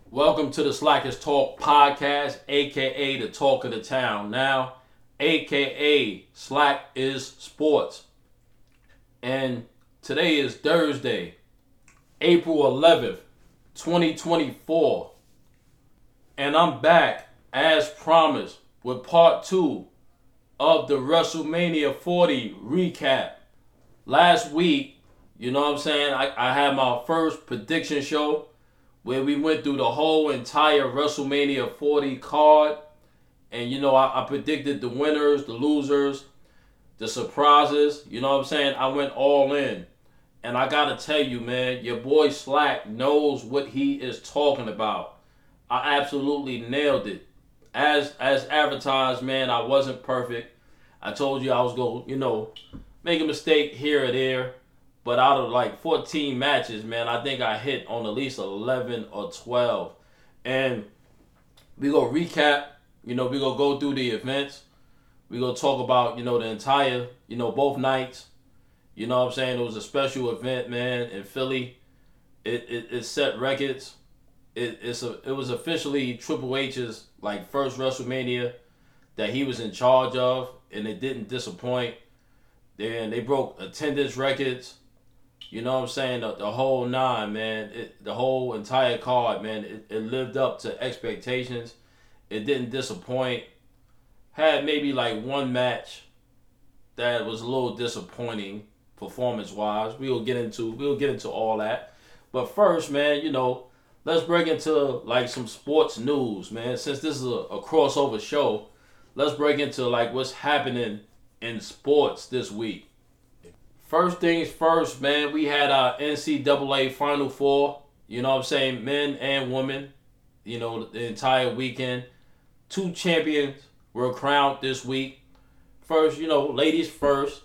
Welcome to the Slackers Talk podcast, aka the talk of the town. Now, aka Slack is Sports. And today is Thursday, April 11th, 2024. And I'm back as promised with part 2 of the WrestleMania 40 recap. Last week, you know what I'm saying, I had my first prediction show where we went through the whole entire WrestleMania 40 card. And, I predicted the winners, the losers, the surprises. You know what I'm saying? I went all in. And I got to tell you, man, your boy Slack knows what he is talking about. I absolutely nailed it. As advertised, man, I wasn't perfect. I told you I was going to, make a mistake here or there. But out of like 14 matches, man, I think I hit on at least 11 or 12. And we going to recap, we going to go through the events. We going to talk about, the entire, both nights. You know what I'm saying? It was a special event, man, in Philly. It set records. It was officially Triple H's like first WrestleMania that he was in charge of, and it didn't disappoint. Then they broke attendance records. You know what I'm saying? The whole nine, man. The whole entire card, man. It lived up to expectations. It didn't disappoint. Had maybe like one match that was a little disappointing performance-wise. We'll get into all that. But first, man, let's break into like some sports news, man. Since this is a crossover show, let's break into like what's happening in sports this week. First things first, man, we had our NCAA Final Four, you know what I'm saying, men and women, the entire weekend. 2 champions were crowned this week. First, ladies first.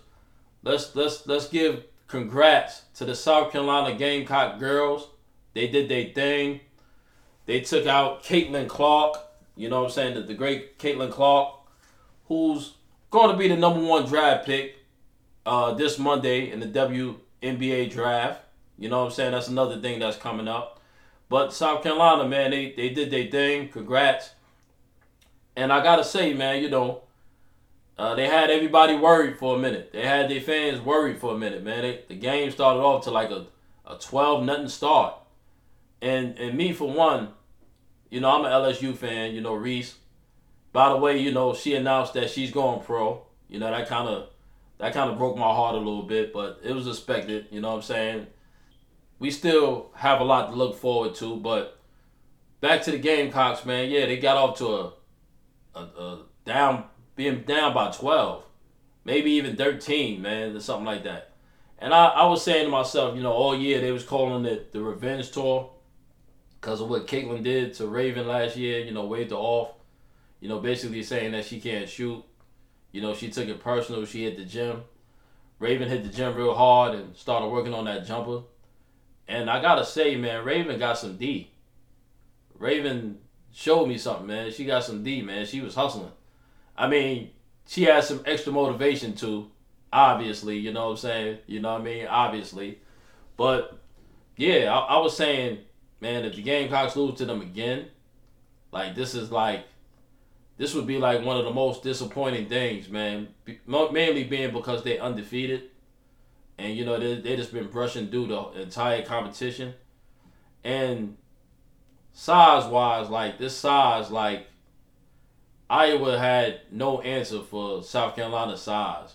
Let's give congrats to the South Carolina Gamecock girls. They did their thing. They took out Caitlin Clark, you know what I'm saying, the great Caitlin Clark, who's going to be the number 1 draft pick this Monday in the WNBA draft. You know what I'm saying? That's another thing that's coming up. But South Carolina, man, they did their thing. Congrats. And I got to say, man, they had everybody worried for a minute. They had their fans worried for a minute, man. The game started off to like a 12-0 start. And me, for one, I'm an LSU fan, Reese. By the way, she announced that she's going pro. That kind of broke my heart a little bit, but it was expected, you know what I'm saying? We still have a lot to look forward to, but back to the Gamecocks, man. Yeah, they got off to being down by 12, maybe even 13, man, or something like that. And I was saying to myself, all year they was calling it the revenge tour because of what Caitlin did to Raven last year, waved her off, basically saying that she can't shoot. She took it personal. She hit the gym. Raven hit the gym real hard and started working on that jumper. And I got to say, man, Raven got some D. Raven showed me something, man. She got some D, man. She was hustling. I mean, she had some extra motivation too, obviously. You know what I'm saying? You know what I mean? Obviously. But, yeah, I was saying, man, if the Gamecocks lose to them again, like this would be like one of the most disappointing things, man. Mainly being because they're undefeated. And, they just been brushing through the entire competition. And size-wise, Iowa had no answer for South Carolina's size.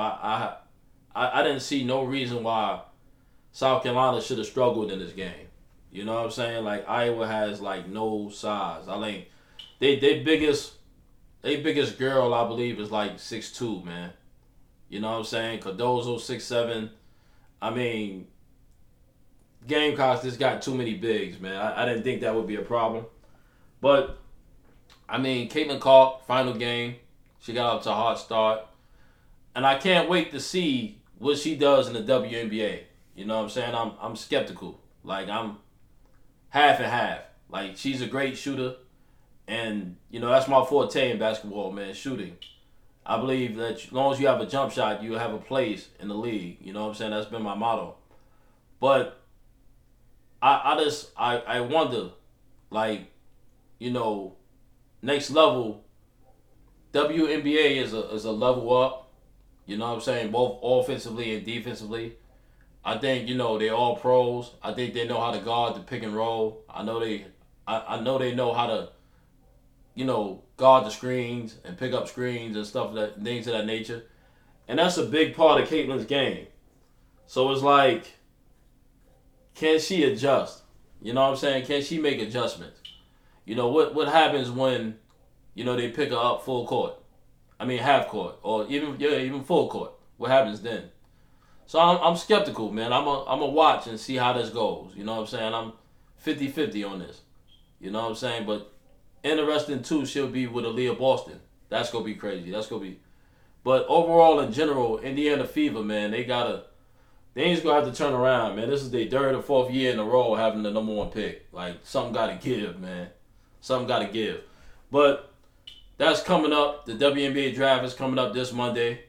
I didn't see no reason why South Carolina should have struggled in this game. You know what I'm saying? Like, Iowa has, no size. I think they biggest girl, I believe, is 6'2", man. You know what I'm saying? Cardozo, 6'7". I mean, Gamecocks just got too many bigs, man. I didn't think that would be a problem. But, I mean, Caitlin Clark, final game. She got up to a hot start. And I can't wait to see what she does in the WNBA. You know what I'm saying? I'm skeptical. I'm half and half. She's a great shooter. And, that's my forte in basketball, man, shooting. I believe that as long as you have a jump shot, you have a place in the league. You know what I'm saying? That's been my motto. But I wonder, like, you know, next level, WNBA is a level up. You know what I'm saying? Both offensively and defensively. I think, they're all pros. I think they know how to guard the pick and roll. I know they know how to, guard the screens and pick up screens and things of that nature. And that's a big part of Caitlin's game. So it's like, can she adjust? You know what I'm saying? Can she make adjustments? What happens when, they pick her up full court? I mean half court or even full court. What happens then? So I'm skeptical, man. I'm a watch and see how this goes. You know what I'm saying? I'm 50-50 on this. You know what I'm saying? But interesting too, she'll be with Aaliyah Boston. That's gonna be crazy. But overall, in general, Indiana Fever, man, they ain't gonna have to turn around, man. This is their third or fourth year in a row having the number one pick. Like, something gotta give, man. Something gotta give. But that's coming up. The WNBA draft is coming up this Monday.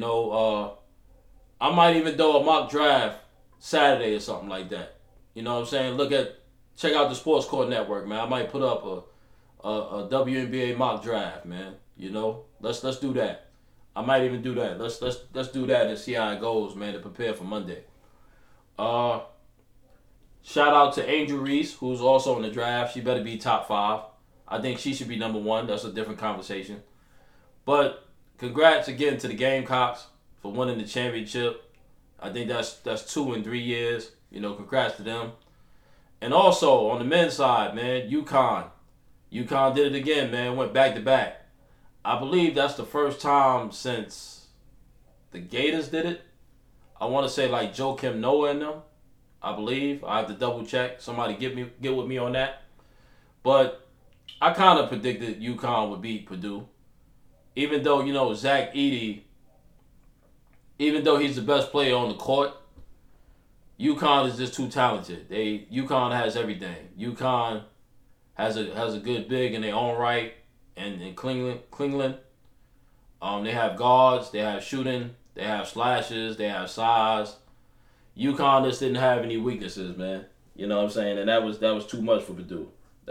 I might even do a mock draft Saturday or something like that. You know what I'm saying? Check out the Sports Court Network, man. I might put up a WNBA mock draft, man. Let's do that. I might even do that. Let's do that and see how it goes, man, to prepare for Monday. Shout out to Angel Reese, who's also in the draft. She better be top 5. I think she should be number 1. That's a different conversation. But congrats again to the Gamecocks for winning the championship. I think that's 2 in 3 years. Congrats to them. And also on the men's side, man, UConn did it again, man. Went back to back. I believe that's the first time since the Gators did it. I want to say like Joakim Noah and them. I believe. I have to double check. Somebody get with me on that. But I kind of predicted UConn would beat Purdue. Even though, Zach Edey, even though he's the best player on the court, UConn is just too talented. UConn has everything. UConn has a good big in their own right, and in Klingland. They have guards, they have shooting, they have slashes, they have size. UConn just didn't have any weaknesses, man. You know what I'm saying? And that was too much for Purdue.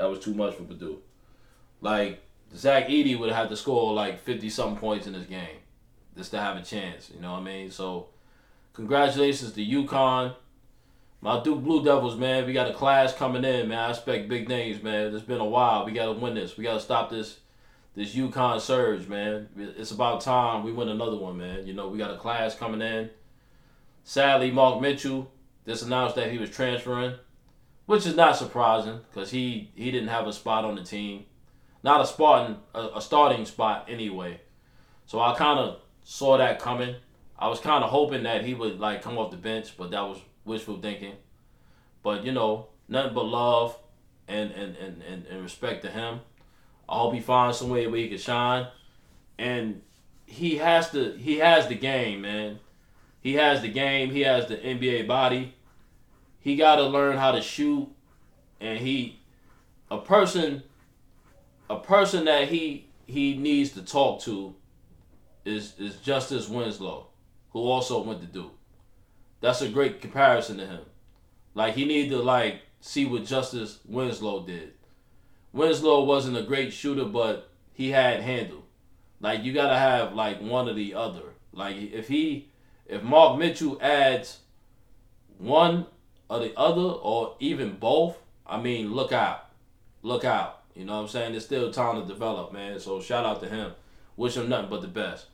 Like, Zach Edey would have to score like 50-something points in this game just to have a chance. You know what I mean? So, congratulations to UConn. My Duke Blue Devils, man. We got a class coming in, man. I expect big things, man. It's been a while. We got to win this. We got to stop this UConn surge, man. It's about time we win another one, man. We got a class coming in. Sadly, Mark Mitchell just announced that he was transferring, which is not surprising because he didn't have a spot on the team. Not a starting spot anyway. So I kind of saw that coming. I was kind of hoping that he would like come off the bench, but that was wishful thinking. But nothing but love and respect to him. I hope he finds some way where he can shine. And he has the game, man. He has the game. He has the NBA body. He got to learn how to shoot. And a person that he needs to talk to is Justice Winslow, who also went to Duke. That's a great comparison to him. Like, he need to see what Justice Winslow did. Winslow wasn't a great shooter, but he had handle. Like, you gotta have one or the other. Like, if Mark Mitchell adds one or the other, or even both, I mean, look out. You know what I'm saying? There's still time to develop, man. So shout out to him. Wish him nothing but the best.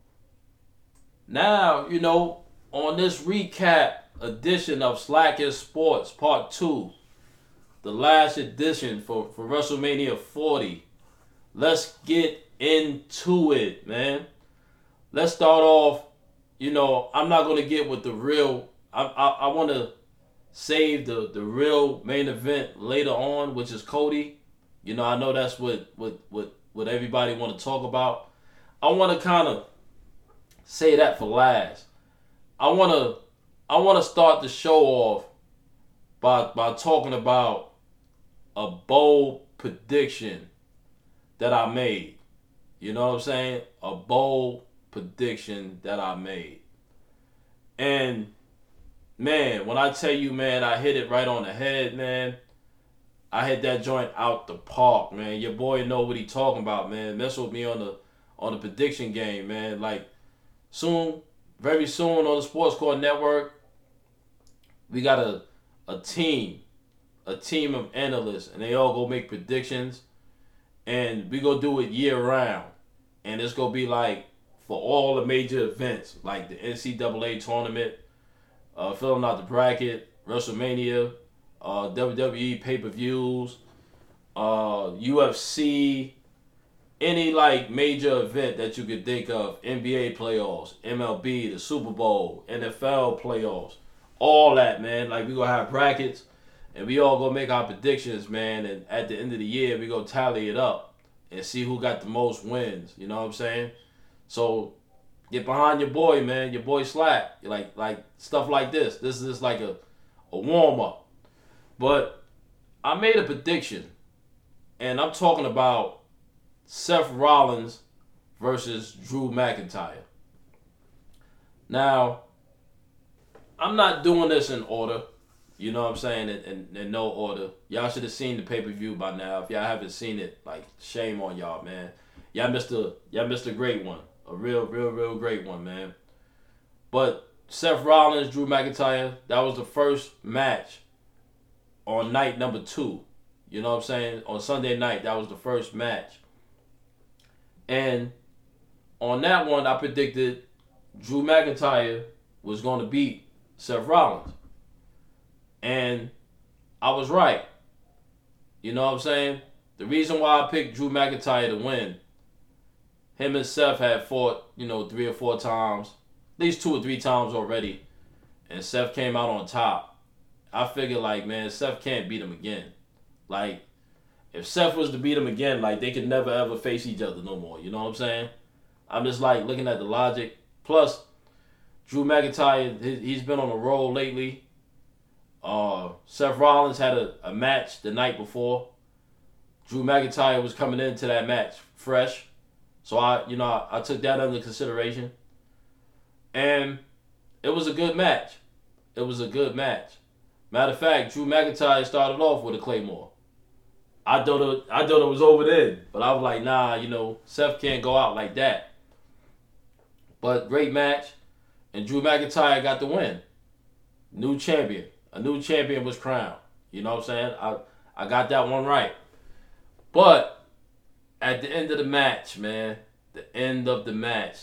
Now, on this recap edition of Slack is Sports Part 2, the last edition for WrestleMania 40, let's get into it, man. Let's start off, I'm not going to get with the real, I want to save the real main event later on, which is Cody. I know that's what everybody want to talk about. I want to kind of say that for last. I want to start the show off by talking about a bold prediction that I made. You know what I'm saying? A bold prediction that I made. And man, when I tell you, man, I hit it right on the head, man. I hit that joint out the park, man. Your boy know what he talking about, man. Mess with me on the prediction game, man. Like soon, very soon on the Sports Court Network, we got a team of analysts, and they all go make predictions, and we go do it year round, and it's gonna be like for all the major events, like the NCAA tournament, filling out the bracket, WrestleMania, WWE pay-per-views, UFC, any like major event that you could think of, NBA playoffs, MLB, the Super Bowl, NFL playoffs, all that, man. Like we gonna have brackets, and we all gonna make our predictions, man. And at the end of the year, we gonna tally it up and see who got the most wins. You know what I'm saying? So get behind your boy, man. Your boy Slack. Like stuff like this. This is like a warm up. But I made a prediction, and I'm talking about Seth Rollins versus Drew McIntyre. Now, I'm not doing this in order. You know what I'm saying? In no order. Y'all should have seen the pay-per-view by now. If y'all haven't seen it, like, shame on y'all, man. Y'all missed a great one. A real great one, man. But Seth Rollins, Drew McIntyre, that was the first match on night number 2. You know what I'm saying? On Sunday night, that was the first match. And on that one, I predicted Drew McIntyre was going to beat Seth Rollins. And I was right. You know what I'm saying? The reason why I picked Drew McIntyre to win, him and Seth had fought, 3 or 4 times, at least 2 or 3 times already, and Seth came out on top. I figured, like, man, Seth can't beat him again. Like, if Seth was to beat him again, like, they could never ever face each other no more. You know what I'm saying? I'm just, like, looking at the logic. Plus, Drew McIntyre, he's been on a roll lately. Seth Rollins had a match the night before. Drew McIntyre was coming into that match fresh. So, I took that under consideration. And it was a good match. It was a good match. Matter of fact, Drew McIntyre started off with a Claymore. I thought it was over then, but I was like, nah, Seth can't go out like that. But great match, and Drew McIntyre got the win. New champion. A new champion was crowned. You know what I'm saying? I got that one right. But at the end of the match, man, the end of the match,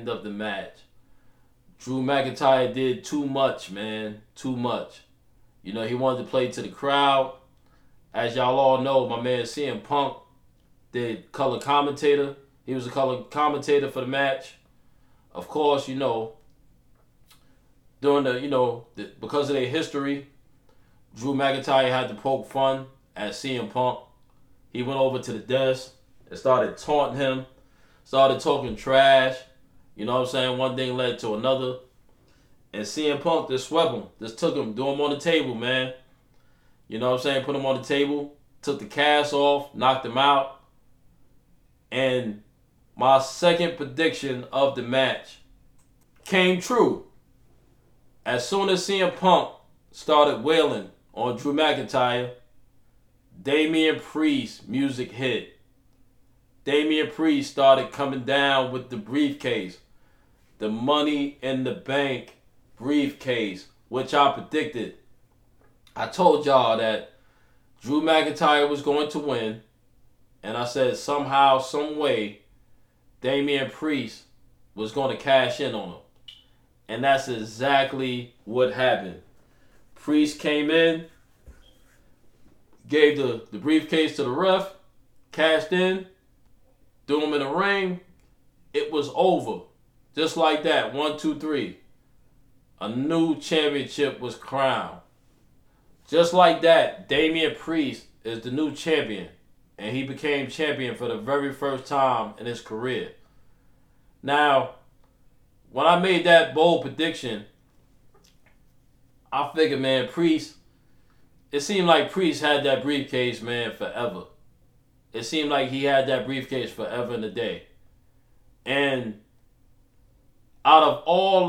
Drew McIntyre did too much, man. Too much. He wanted to play to the crowd. As y'all all know, my man CM Punk did color commentator. He was a color commentator for the match. Of course, during because of their history, Drew McIntyre had to poke fun at CM Punk. He went over to the desk and started taunting him, started talking trash. You know what I'm saying? One thing led to another. And CM Punk just swept him. Just took him, threw him on the table, man. You know what I'm saying? Put him on the table, took the cast off, knocked him out. And my second prediction of the match came true. As soon as CM Punk started wailing on Drew McIntyre, Damian Priest music hit. Damian Priest started coming down with the briefcase. The Money in the Bank briefcase, which I predicted. I told y'all that Drew McIntyre was going to win, and I said somehow, some way, Damian Priest was going to cash in on him. And that's exactly what happened. Priest came in, gave the briefcase to the ref, cashed in, threw him in the ring. It was over. Just like that. 1, 2, 3. A new championship was crowned. Just like that, Damian Priest is the new champion. And he became champion for the very first time in his career. Now, when I made that bold prediction, I figured, man, Priest, it seemed like Priest had that briefcase, man, forever. It seemed like he had that briefcase forever and a day. And out of all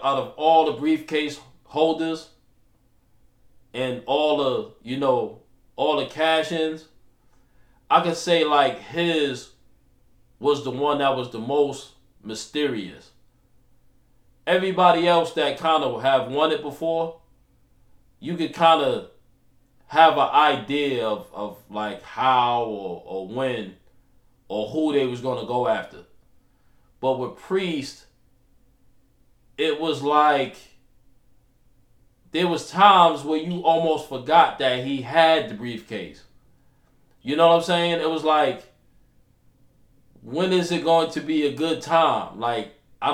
the briefcase holders and all all the cash-ins, I could say like his was the one that was the most mysterious. Everybody else that kind of have won it before, you could kind of have an idea of like how or when or who they was going to go after. But with Priest, it was like there was times where you almost forgot that he had the briefcase. You know what I'm saying? It was like, when is it going to be a good time? Like,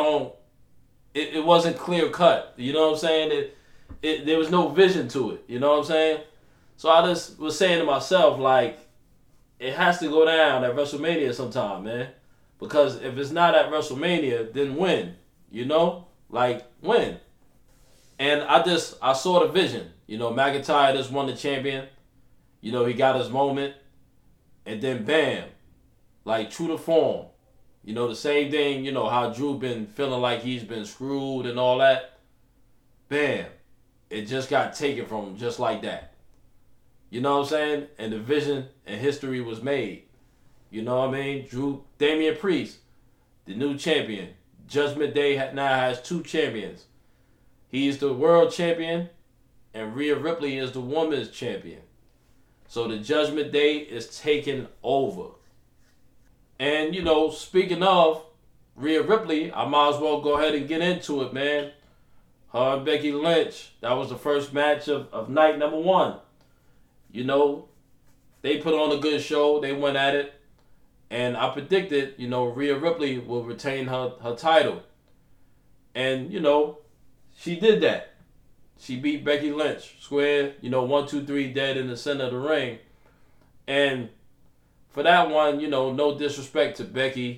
it wasn't clear cut. You know what I'm saying? There was no vision to it. You know what I'm saying? So I just was saying to myself, like, it has to go down at WrestleMania sometime, man. Because if it's not at WrestleMania, then when? You know? Like, when? And I saw the vision. You know, McIntyre just won the champion. You know, he got his moment. And then bam. Like, true to form. You know, the same thing, you know, how Drew been feeling like he's been screwed and all that. Bam. It just got taken from him just like that. You know what I'm saying? And the vision and history was made. You know what I mean? Damian Priest, the new champion. Judgment Day now has 2 champions. He's the world champion, and Rhea Ripley is the women's champion. So the Judgment Day is taking over. And, you know, speaking of Rhea Ripley, I might as well go ahead and get into it, man. Her and Becky Lynch, that was the first match of night number 1. You know, they put on a good show. They went at it. And I predicted, you know, Rhea Ripley will retain her title. And, you know, she did that. She beat Becky Lynch square, you know, 1, 2, 3 dead in the center of the ring. And for that one, you know, no disrespect to Becky.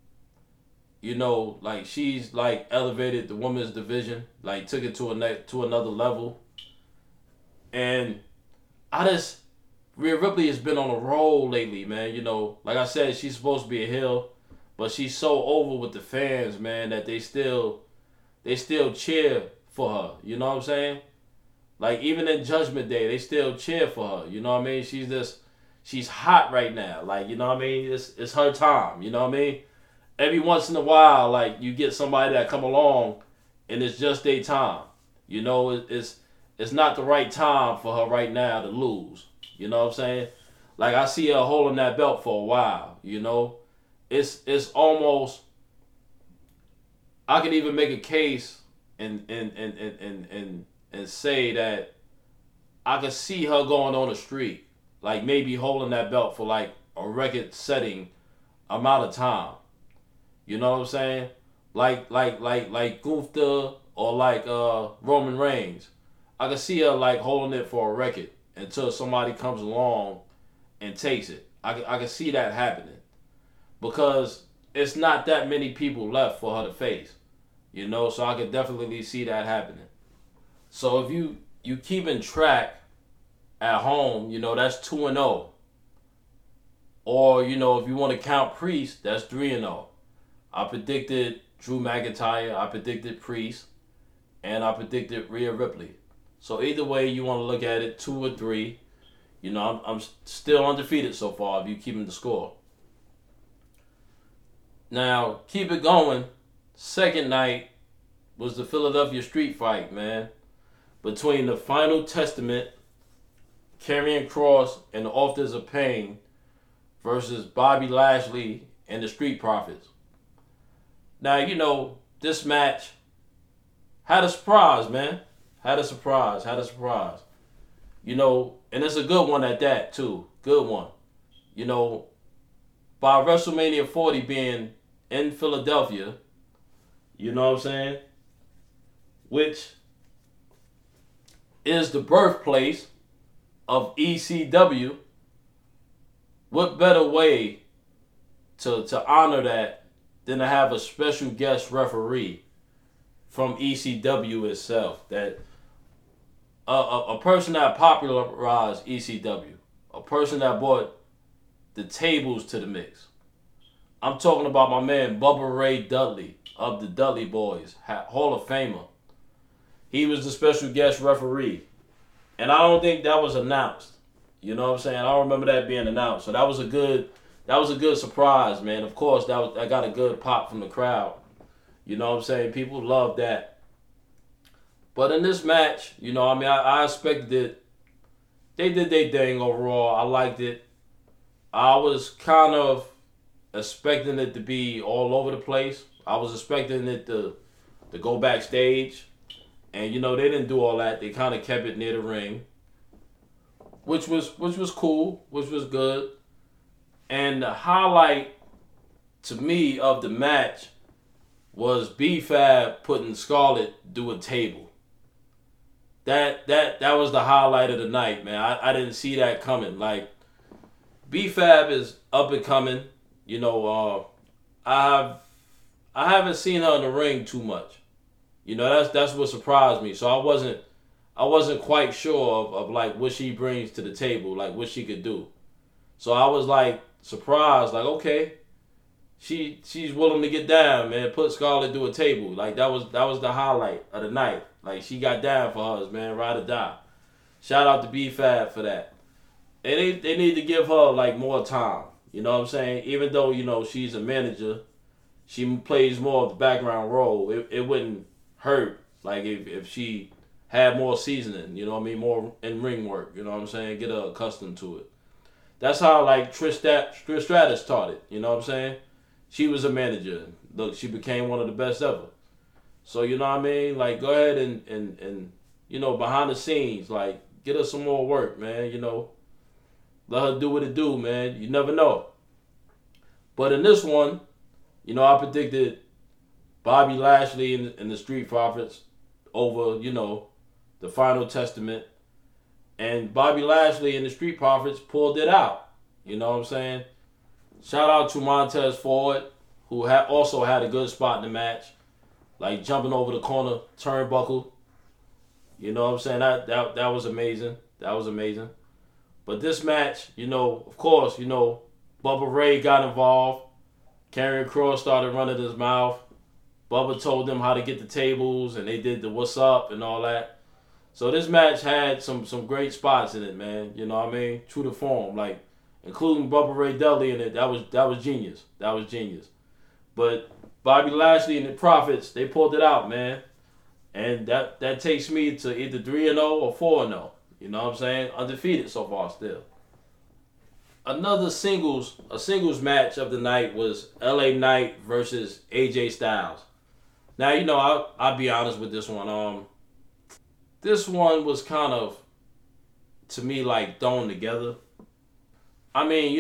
You know, like, she's, like, elevated the women's division. Like, took it to another level. And Rhea Ripley has been on a roll lately, man. You know, like I said, she's supposed to be a heel. But she's so over with the fans, man, that they still cheer for her. You know what I'm saying? Like, even in Judgment Day, they still cheer for her. You know what I mean? She's hot right now. Like, you know what I mean? It's her time. You know what I mean? Every once in a while, like, you get somebody that come along and it's just their time. You know, it's not the right time for her right now to lose. You know what I'm saying? Like, I see her holding that belt for a while, you know? It's almost, I could even make a case and say that I could see her going on the street. Like, maybe holding that belt for, like, a record-setting amount of time. You know what I'm saying? Like Gunther or like Roman Reigns. I could see her, like, holding it for a record until somebody comes along and takes it. I can see that happening. Because it's not that many people left for her to face. You know, so I could definitely see that happening. So if you keeping track at home, you know, that's 2-0. Or, you know, if you want to count Priest, that's 3-0. I predicted Drew McIntyre, I predicted Priest, and I predicted Rhea Ripley. So either way you want to look at it, 2 or 3, you know, I'm still undefeated so far if you keeping the score. Now, keep it going. Second night was the Philadelphia Street Fight, man. Between the Final Testament, Karrion Kross and the Authors of Pain versus Bobby Lashley and the Street Profits. Now, you know, this match had a surprise, man. Had a surprise. You know, and it's a good one at that, too. Good one. You know, by WrestleMania 40 being in Philadelphia, you know what I'm saying? Which is the birthplace of ECW. What better way to honor that than to have a special guest referee from ECW itself? That a person that popularized ECW, a person that brought the tables to the mix. I'm talking about my man Bubba Ray Dudley of the Dudley Boys, Hall of Famer. He was the special guest referee. And I don't think that was announced. You know what I'm saying? I don't remember that being announced. So that was a good surprise, man. Of course, that got a good pop from the crowd. You know what I'm saying? People loved that. But in this match, I expected it. They did their thing overall. I liked it. I was kind of expecting it to be all over the place. I was expecting it to go backstage. And they didn't do all that. They kind of kept it near the ring. Which was cool, which was good. And the highlight to me of the match was B-Fab putting Scarlett through a table. That was the highlight of the night, man. I didn't see that coming. Like, B-Fab is up and coming. I haven't seen her in the ring too much. That's what surprised me. So I wasn't quite sure of like what she brings to the table, like what she could do. So I was like surprised, like, okay, she's willing to get down, man. Put Scarlett through a table. Like that was the highlight of the night. Like she got down for hers, man, ride or die. Shout out to B-Fab for that. And they need to give her like more time. You know what I'm saying? Even though, she's a manager, she plays more of the background role. It wouldn't hurt like if she had more seasoning, more in ring work, you know what I'm saying? Get her accustomed to it. That's how like Trish Stratus started, you know what I'm saying? She was a manager. Look, she became one of the best ever. So you know what I mean? Like go ahead and behind the scenes, like get her some more work, man, Let her do what it do, man. You never know. But in this one, I predicted Bobby Lashley and the Street Profits over, the Final Testament. And Bobby Lashley and the Street Profits pulled it out. You know what I'm saying? Shout out to Montez Ford, who also had a good spot in the match. Like jumping over the corner turnbuckle. You know what I'm saying? That was amazing. That was amazing. But this match, of course, Bubba Ray got involved. Karrion Kross started running his mouth. Bubba told them how to get the tables, and they did the what's up and all that. So this match had some great spots in it, man. You know what I mean? True to form, like including Bubba Ray Dudley in it. That was genius. That was genius. But Bobby Lashley and the Profits, they pulled it out, man. And that takes me to either 3-0 or 4-0. You know what I'm saying? Undefeated so far still. Another singles match of the night was LA Knight versus AJ Styles. Now, I'll be honest with this one. This one was kind of, to me, like thrown together. I mean,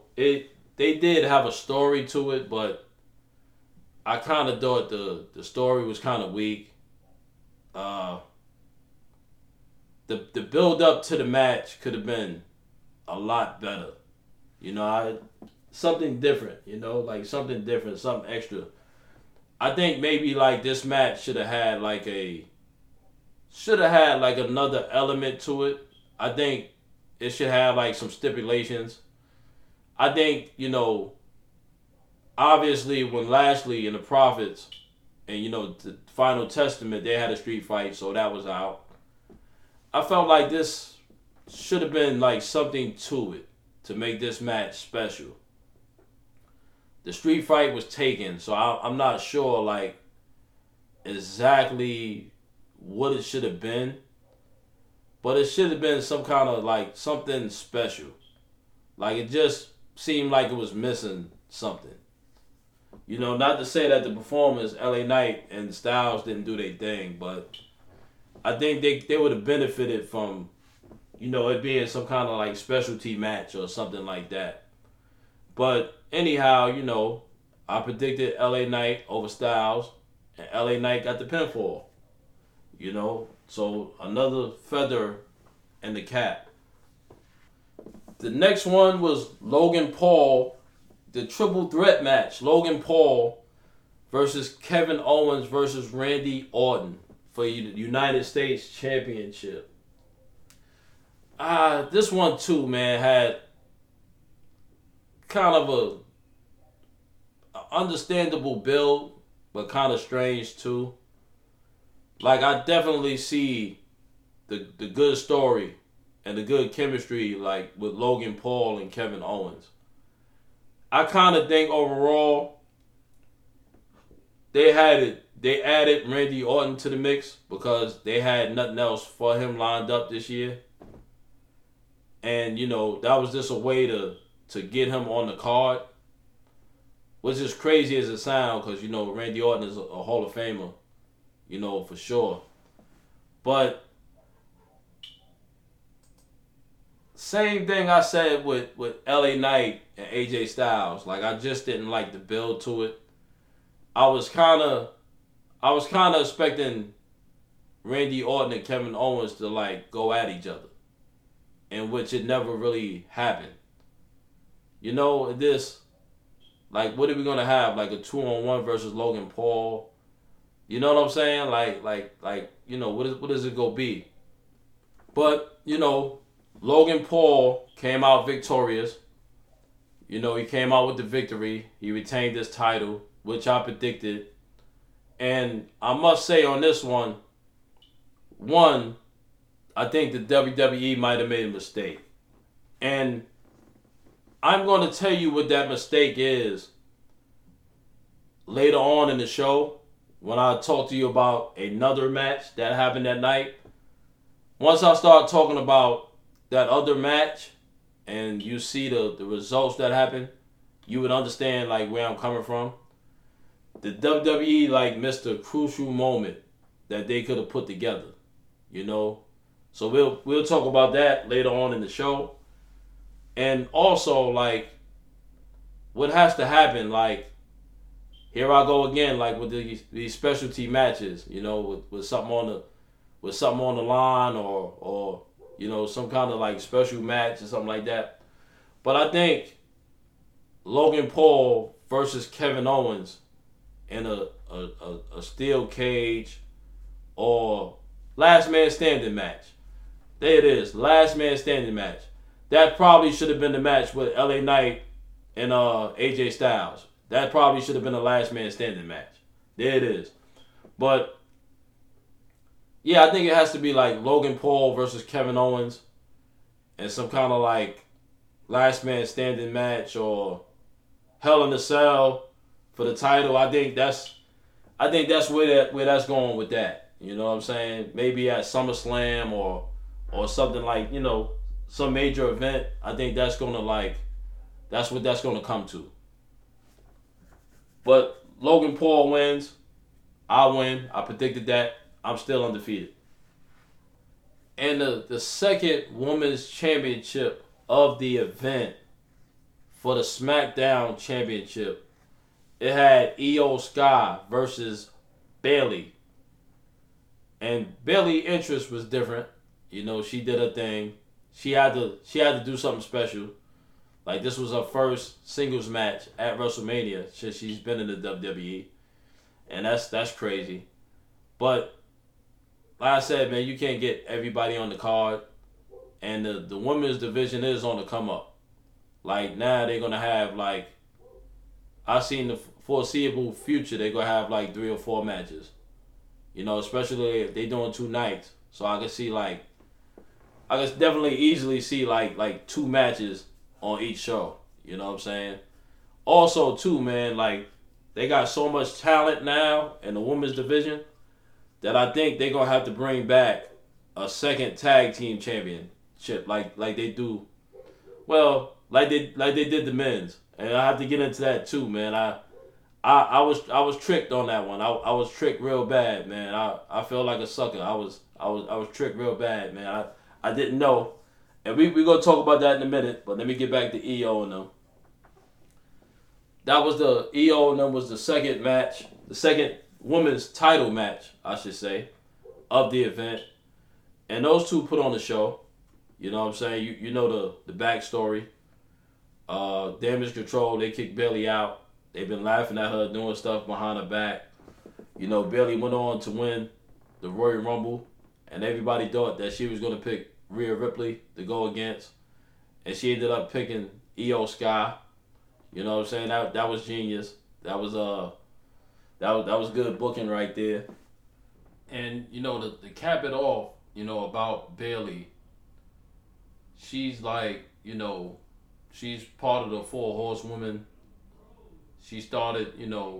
they did have a story to it, but I kind of thought the story was kind of weak. The build up to the match could have been a lot better. Something different, like something different, something extra. I think maybe like this match should have had like another element to it. I think it should have like some stipulations. I think, obviously when Lashley and the Profits and, the Final Testament, they had a street fight, so that was out. I felt like this should have been like something to it to make this match special. The street fight was taken, so I'm not sure like exactly what it should have been, but it should have been some kind of like something special. Like it just seemed like it was missing something. Not to say that the performers, LA Knight and Styles, didn't do their thing, but I think they would have benefited from, it being some kind of like specialty match or something like that. But anyhow, I predicted LA Knight over Styles, and LA Knight got the pinfall. So another feather in the cap. The next one was Logan Paul, the triple threat match. Logan Paul versus Kevin Owens versus Randy Orton for the United States Championship. This one too, man, had kind of a understandable build, but kind of strange too. Like I definitely see the good story and the good chemistry like with Logan Paul and Kevin Owens. I kind of think overall they added Randy Orton to the mix because they had nothing else for him lined up this year. And, that was just a way to get him on the card. Which is crazy as it sounds because, Randy Orton is a Hall of Famer, for sure. But same thing I said with LA Knight and AJ Styles. Like, I just didn't like the build to it. I was kind of expecting Randy Orton and Kevin Owens to like go at each other, in which it never really happened. This, like, what are we gonna have? Like a 2-on-1 versus Logan Paul? You know what I'm saying? Like, what is it gonna be? But Logan Paul came out victorious. He came out with the victory. He retained his title, which I predicted. And I must say on this one, I think the WWE might have made a mistake. And I'm going to tell you what that mistake is later on in the show when I talk to you about another match that happened that night. Once I start talking about that other match and you see the results that happened, you would understand like where I'm coming from. The WWE like missed a crucial moment that they could have put together, So we'll talk about that later on in the show. And also like what has to happen, like here I go again, like with these specialty matches, with something on the line or some kind of like special match or something like that. But I think Logan Paul versus Kevin Owens in a steel cage or last man standing match. There it is, last man standing match. That probably should have been the match with LA Knight and AJ Styles. That probably should have been the last man standing match. There it is. But yeah, I think it has to be like Logan Paul versus Kevin Owens and some kind of like last man standing match or Hell in a Cell for the title. I think that's where that's going with that. You know what I'm saying? Maybe at SummerSlam or something like, some major event. I think that's what that's gonna come to. But Logan Paul wins. I win. I predicted that. I'm still undefeated. And the second women's championship of the event for the SmackDown Championship, it had Io Sky versus Bayley. And Bayley's interest was different. She did her thing. She had to do something special. Like this was her first singles match at WrestleMania since she's been in the WWE. And that's crazy. But like I said, man, you can't get everybody on the card. And the women's division is on the come up. Like now they're gonna have like I seen the foreseeable future they're gonna have like 3 or 4 matches. Especially if they're doing 2 nights. So I can definitely easily see like 2 matches on each show. You know what I'm saying? Also too, man, like they got so much talent now in the women's division that I think they're gonna have to bring back a second tag team championship like they do. Well, like they did the men's. And I have to get into that too, man. I was tricked on that one. I was tricked real bad, man. I felt like a sucker. I was tricked real bad, man. I didn't know. And we gonna talk about that in a minute, but let me get back to EO and them. That was the EO and them was the second match, the second women's title match, I should say, of the event. And those two put on the show. You know what I'm saying? You know the backstory. Damage Control, they kicked Bayley out. They've been laughing at her doing stuff behind her back. Bayley went on to win the Royal Rumble, and everybody thought that she was going to pick Rhea Ripley to go against, and she ended up picking Io Sky. You know what I'm saying? That was genius. That was good booking right there. And to cap it off, about Bayley, she's like, she's part of the Four Horsewomen. She started,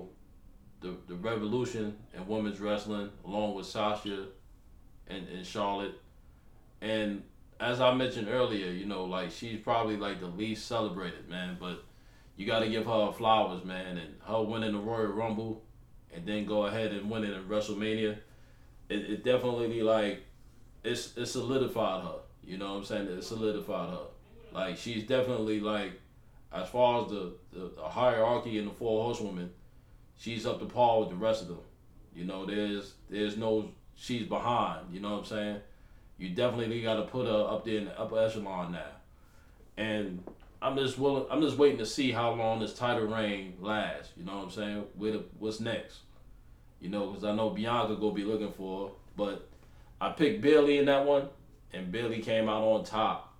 the revolution in women's wrestling along with Sasha and Charlotte. And as I mentioned earlier, like she's probably like the least celebrated, man. But you got to give her her flowers, man. And her winning the Royal Rumble and then go ahead and win it in WrestleMania, it definitely like it solidified her. You know what I'm saying? It solidified her. Like she's definitely like, as far as the hierarchy in the Four Horsewomen, she's up to par with the rest of them. There's no she's behind. You know what I'm saying? You definitely got to put her up there in the upper echelon now. And I'm just waiting to see how long this title reign lasts. You know what I'm saying? What's next? Because I know Bianca gonna be looking for her, but I picked Bayley in that one, and Bayley came out on top.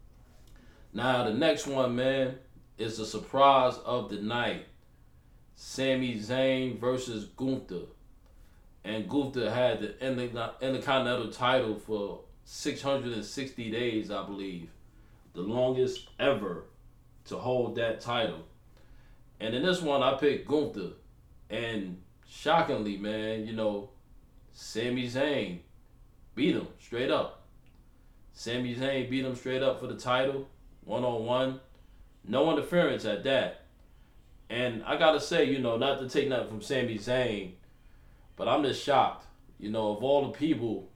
Now the next one, man, is the surprise of the night. Sami Zayn versus Gunther. And Gunther had the Intercontinental title for 660 days, I believe. The longest ever to hold that title. And in this one, I picked Gunther. And shockingly, man, Sami Zayn beat him straight up. Sami Zayn beat him straight up for the title, one-on-one. No interference at that. And I gotta say, not to take nothing from Sami Zayn, but I'm just shocked. Of all the people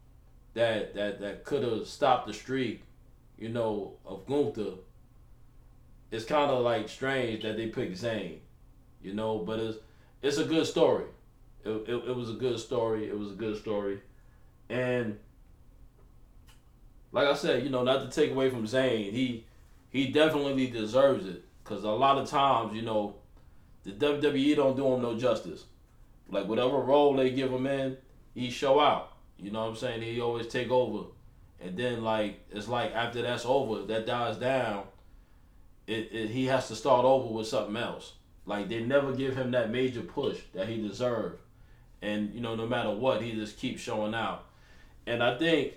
that could have stopped the streak, of Gunther, it's kind of like strange that they picked Zayn, but it's a good story. It was a good story. It was a good story. And like I said, not to take away from Zayn, he definitely deserves it. Because a lot of times, the WWE don't do him no justice. Like, whatever role they give him in, he show out. You know what I'm saying? He always take over. And then, like, it's like after that's over, that dies down, he has to start over with something else. Like, they never give him that major push that he deserved. And, no matter what, he just keeps showing out. And I think,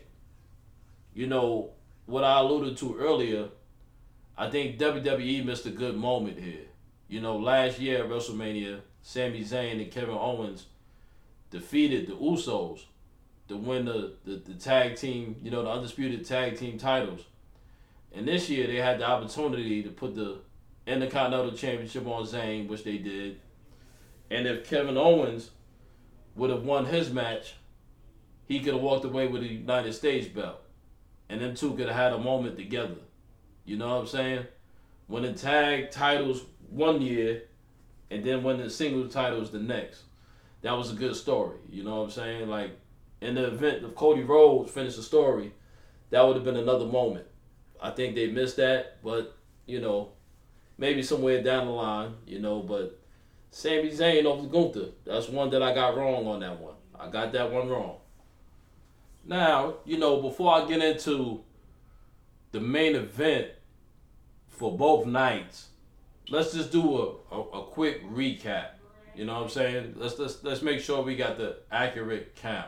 what I alluded to earlier, I think WWE missed a good moment here. Last year at WrestleMania, Sami Zayn and Kevin Owens defeated the Usos to win the tag team, the undisputed tag team titles. And this year they had the opportunity to put the Intercontinental Championship on Zayn, which they did. And if Kevin Owens would have won his match, he could have walked away with the United States belt. And them two could have had a moment together. You know what I'm saying? Winning tag titles one year and then winning the singles titles the next. That was a good story. You know what I'm saying? Like, in the event of Cody Rhodes finished the story, that would have been another moment. I think they missed that, but, maybe somewhere down the line, but Sami Zayn over Gunther, that's one that I got wrong on that one. I got that one wrong. Now, before I get into the main event for both nights, let's just do a quick recap. You know what I'm saying? Let's make sure we got the accurate count.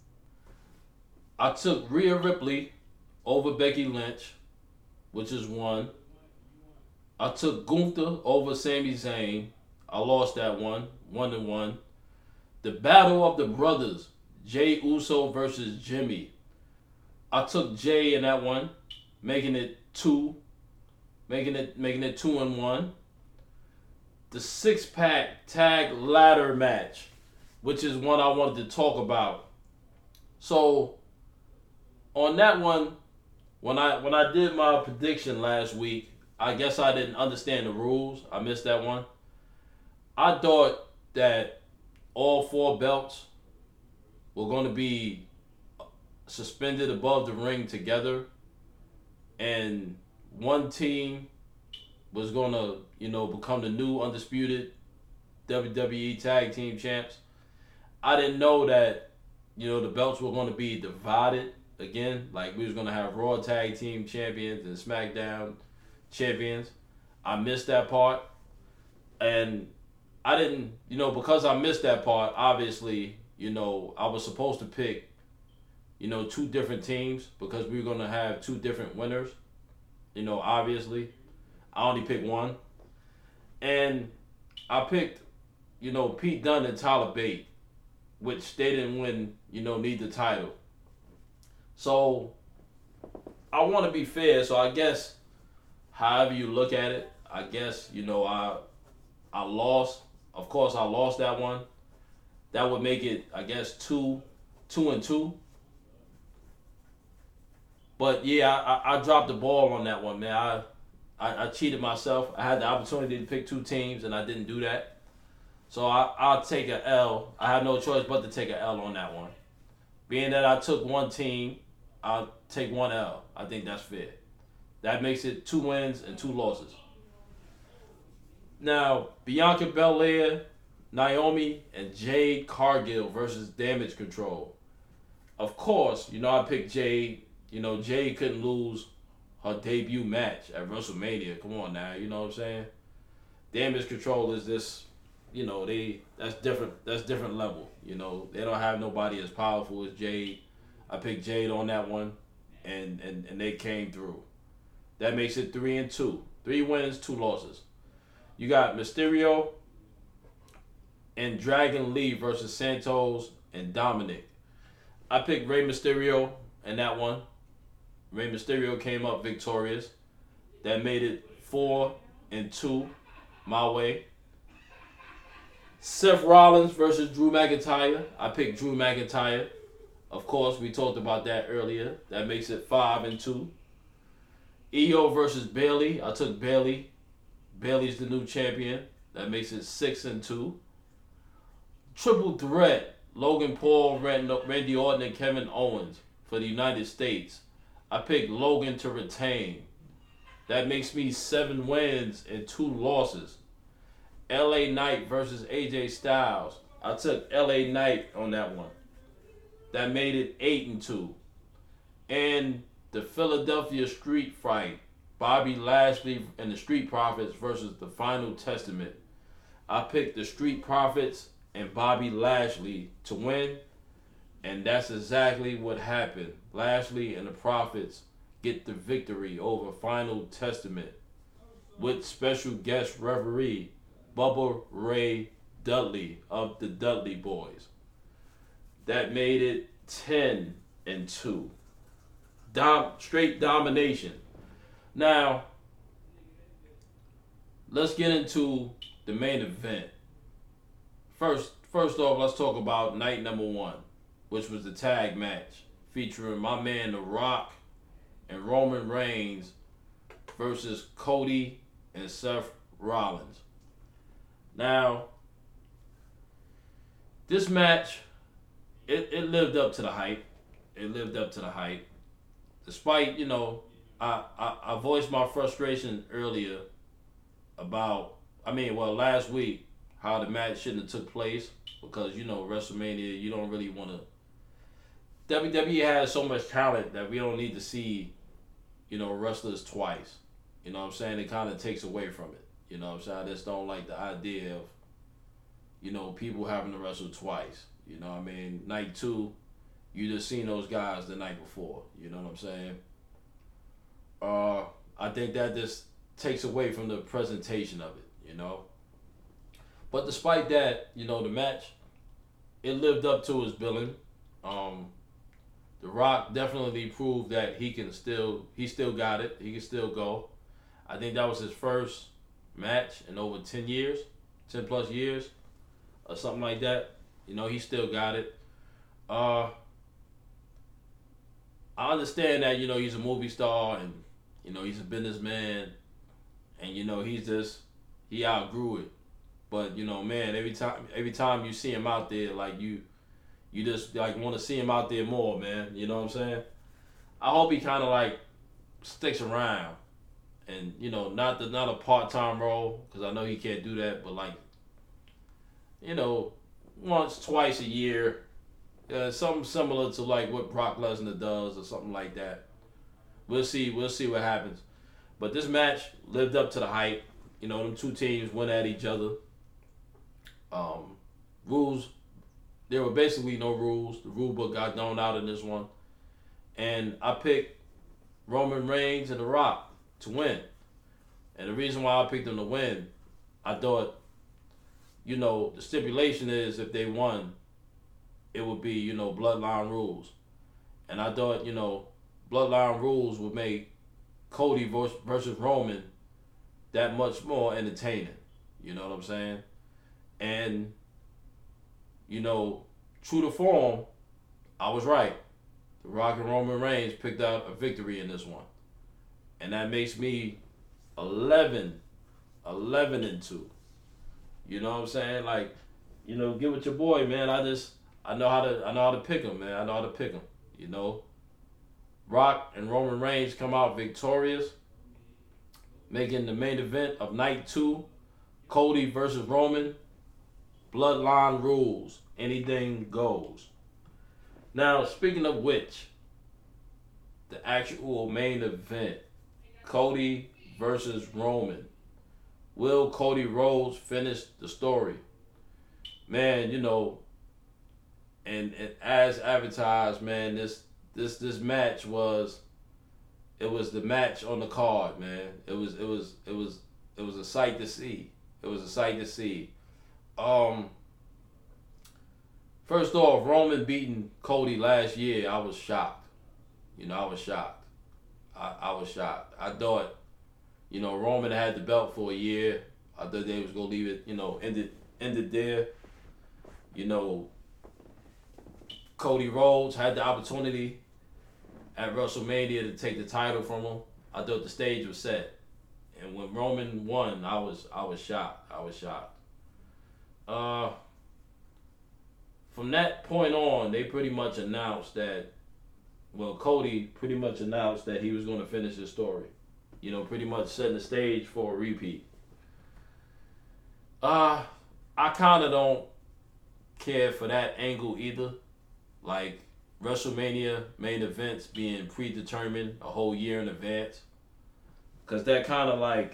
I took Rhea Ripley over Becky Lynch, which is 1. I took Gunther over Sami Zayn. I lost that one, 1-1. The Battle of the Brothers, Jey Uso versus Jimmy. I took Jey in that one, making it 2. Making it 2-1. The 6-pack tag ladder match, which is one I wanted to talk about. So on that one, when I did my prediction last week, I guess I didn't understand the rules. I missed that one. I thought that all 4 belts were going to be suspended above the ring together, and one team was going to, become the new undisputed WWE Tag Team Champs. I didn't know that, the belts were going to be divided again. Like, we was going to have Raw Tag Team Champions and SmackDown Champions. I missed that part. And I didn't, because I missed that part, obviously, I was supposed to pick, 2 different teams because we were going to have 2 different winners. Obviously, I only picked one, and I picked, Pete Dunne and Tyler Bate, which they didn't win, need the title. So I want to be fair. So I guess, however you look at it, I guess I lost. Of course, I lost that one. That would make it, I guess, 2-2. But yeah, I dropped the ball on that one, man. I cheated myself. I had the opportunity to pick two teams, and I didn't do that. So I'll take an L. I have no choice but to take an L on that one. Being that I took one team, I'll take one L. I think that's fair. That makes it 2 wins and 2 losses. Now, Bianca Belair, Naomi, and Jade Cargill versus Damage Control. Of course, I picked Jade. Jade couldn't lose her debut match at WrestleMania. Come on now, you know what I'm saying? Damage Control is this, that's different. That's different level. They don't have nobody as powerful as Jade. I picked Jade on that one, and they came through. That makes it 3-2. 3 wins, 2 losses. You got Mysterio and Dragon Lee versus Santos and Dominic. I picked Rey Mysterio in that one. Rey Mysterio came up victorious. That made it 4-2 my way. Seth Rollins versus Drew McIntyre. I picked Drew McIntyre. Of course, we talked about that earlier. That makes it 5-2. Io versus Bayley. I took Bayley. Bayley's the new champion. That makes it 6-2. Triple threat. Logan Paul, Randy Orton, and Kevin Owens for the United States. I picked Logan to retain. That makes me 7 wins and 2 losses. LA Knight versus AJ Styles. I took LA Knight on that one. That made it 8-2. And the Philadelphia Street Fight. Bobby Lashley and the Street Profits versus the Final Testament. I picked the Street Profits and Bobby Lashley to win. And that's exactly what happened. Lashley and the Profits get the victory over Final Testament with special guest referee Bubba Ray Dudley of the Dudley Boys. That made it 10-2. Straight domination. Now, let's get into the main event. First off, let's talk about night number 1, which was the tag match featuring my man The Rock and Roman Reigns versus Cody and Seth Rollins. Now, this match, it lived up to the hype. It lived up to the hype. Despite, I voiced my frustration earlier about, last week, how the match shouldn't have took place because, WrestleMania, you don't really want to. WWE has so much talent that we don't need to see, wrestlers twice. You know what I'm saying? It kind of takes away from it. You know what I'm saying? I just don't like the idea of, people having to wrestle twice. You know what I mean? Night 2, you just seen those guys the night before. You know what I'm saying? I think that just takes away from the presentation of it, But despite that, the match, it lived up to his billing. The Rock definitely proved that he still got it. He can still go. I think that was his first match in over 10 years, 10 plus years, or something like that. He still got it. I understand that, he's a movie star and, he's a businessman and, he outgrew it. But, man, every time you see him out there, like you just like want to see him out there more, man. You know what I'm saying? I hope he kind of like sticks around and, not a part-time role because I know he can't do that, but like, once, twice a year, something similar to like what Brock Lesnar does or something like that. We'll see what happens. But this match lived up to the hype. Them two teams went at each other. Rules, there were basically no rules. The rule book got thrown out in this one. And I picked Roman Reigns and The Rock to win. And the reason why I picked them to win, I thought, the stipulation is if they won, it would be, bloodline rules. And I thought, bloodline rules would make Cody versus Roman that much more entertaining. You know what I'm saying? And, true to form, I was right. The Rock and Roman Reigns picked out a victory in this one. And that makes me 11 and 2. You know what I'm saying? Like, get with your boy, man. I know how to pick him, man. I know how to pick him. Rock and Roman Reigns come out victorious, making the main event of night 2, Cody versus Roman. Bloodline rules. Anything goes. Now, speaking of which, the actual main event, Cody versus Roman. Will Cody Rhodes finish the story? Man, and as advertised, man, this match was the match on the card, man. It was a sight to see. It was a sight to see. First off, Roman beating Cody last year, I was shocked. I was shocked. I was shocked. I thought, Roman had the belt for a year. I thought they was gonna leave it, ended there. Cody Rhodes had the opportunity at WrestleMania to take the title from him. I thought the stage was set. And when Roman won, I was shocked. I was shocked. From that point on, they pretty much announced that, Cody pretty much announced that he was going to finish his story. Pretty much setting the stage for a repeat. I kind of don't care for that angle either. Like, WrestleMania main events being predetermined a whole year in advance. Because that kind of, like,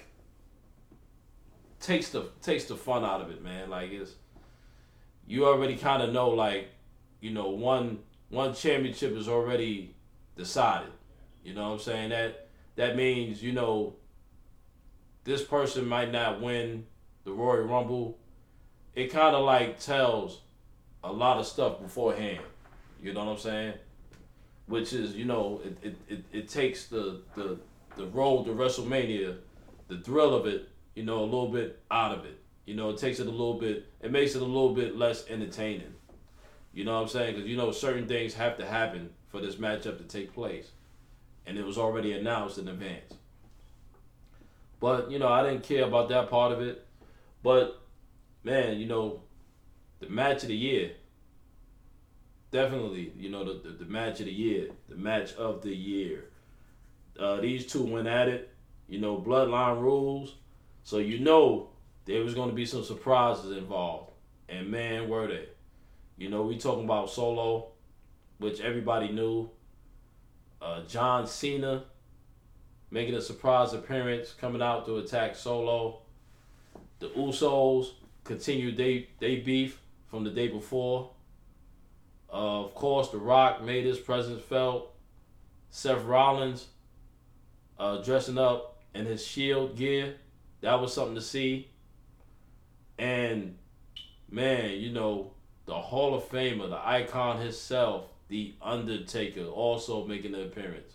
takes the fun out of it, man. Like, you already kind of know, like, one championship is already decided. You know what I'm saying? That means, this person might not win the Royal Rumble. It kind of like tells a lot of stuff beforehand. You know what I'm saying? Which is, it takes the road to WrestleMania, the thrill of it, a little bit out of it. It takes it a little bit, it makes it a little bit less entertaining. You know what I'm saying? Because, certain things have to happen for this matchup to take place. And it was already announced in advance. But, I didn't care about that part of it. But, man, the match of the year, definitely, the match of the year, the match of the year. These two went at it, bloodline rules. So, there was going to be some surprises involved. And, man, were they. We talking about Solo, which everybody knew. John Cena making a surprise appearance, coming out to attack Solo. The Usos continued they beef from the day before. Of course, The Rock made his presence felt. Seth Rollins dressing up in his Shield gear. That was something to see. And, man, the Hall of Famer, the icon himself, The Undertaker, also making an appearance.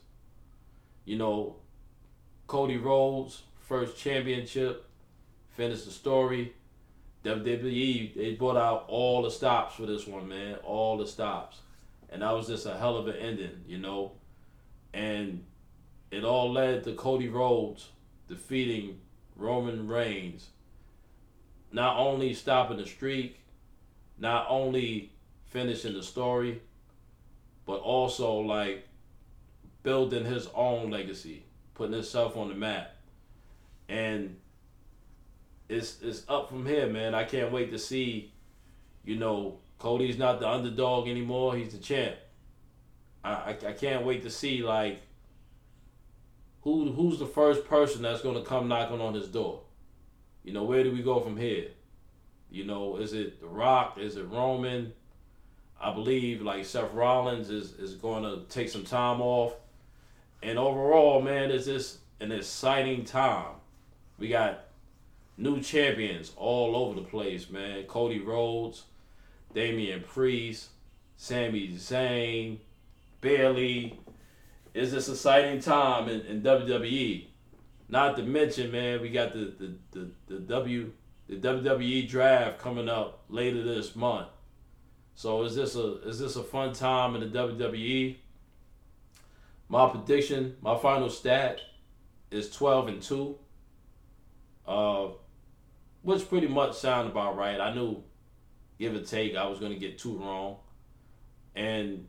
Cody Rhodes, first championship, finished the story. WWE, they brought out all the stops for this one, man. All the stops. And that was just a hell of an ending, And it all led to Cody Rhodes defeating Roman Reigns. Not only stopping the streak, not only finishing the story, but also, like, building his own legacy, putting himself on the map. And it's up from here, man. I can't wait to see, Cody's not the underdog anymore. He's the champ. I can't wait to see, like, who's the first person that's going to come knocking on his door. Where do we go from here? Is it The Rock? Is it Roman? I believe, like, Seth Rollins is going to take some time off. And overall, man, it's just an exciting time. We got new champions all over the place, man. Cody Rhodes, Damian Priest, Sami Zayn, Bayley. It's this exciting time in WWE. Not to mention, man, we got the WWE draft coming up later this month. So is this a fun time in the WWE? My prediction, my final stat is 12-2. Which pretty much sound about right. I knew, give or take, I was gonna get 2 wrong. And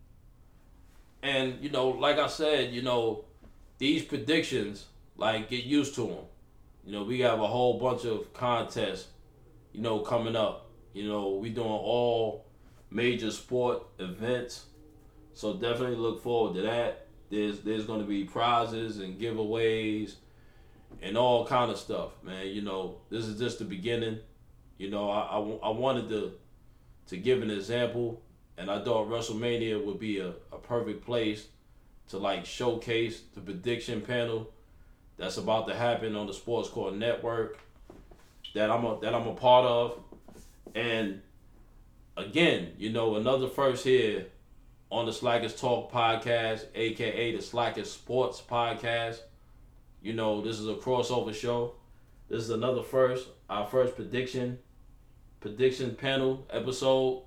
you know, like I said, you know, these predictions, like, get used to them. You know, we have a whole bunch of contests, you know, coming up. You know, we doing all major sport events, so definitely look forward to that. There's going to be prizes and giveaways and all kind of stuff, man. You know, this is just the beginning. You know, I wanted to give an example, and I thought WrestleMania would be a perfect place to, like, showcase the prediction panel that's about to happen on the Sports Court Network that I'm a part of. And again, you know, another first here on the Slackers Talk podcast, aka the Slackers Sports podcast. You know, this is a crossover show. This is another first, our first prediction panel episode.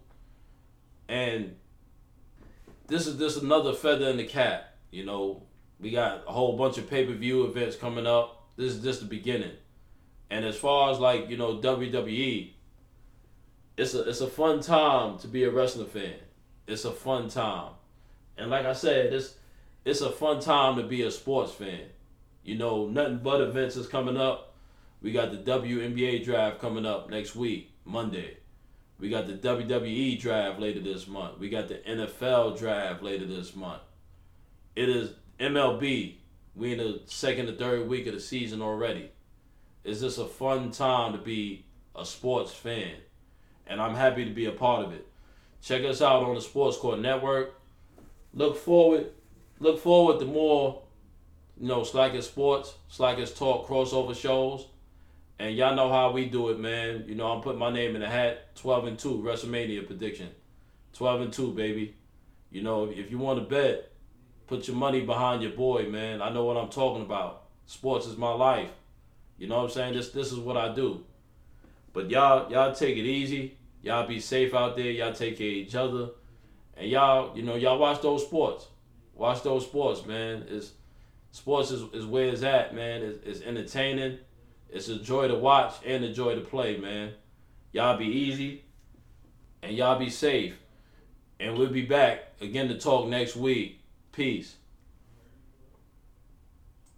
And this is just another feather in the cap. You know, we got a whole bunch of pay-per-view events coming up. This is just the beginning. And as far as, like, you know, WWE, it's a fun time to be a wrestling fan. It's a fun time. And like I said, it's a fun time to be a sports fan. You know, nothing but events is coming up. We got the WNBA draft coming up next week, Monday. We got the WWE draft later this month. We got the NFL draft later this month. It is MLB. We in the second or third week of the season already. It's just a fun time to be a sports fan. And I'm happy to be a part of it. Check us out on the Sports Court Network. Look forward to more, you know, Slackers Sports, Slackers Talk crossover shows. And y'all know how we do it, man. You know, I'm putting my name in the hat. 12-2 WrestleMania prediction. 12-2, baby. You know, if you want to bet, put your money behind your boy, man. I know what I'm talking about. Sports is my life. You know what I'm saying? This is what I do. But y'all take it easy. Y'all be safe out there. Y'all take care of each other. And y'all watch those sports. Watch those sports, man. Sports is where it's at, man. It's entertaining. It's a joy to watch and a joy to play, man. Y'all be easy. And y'all be safe. And we'll be back again to talk next week. Peace.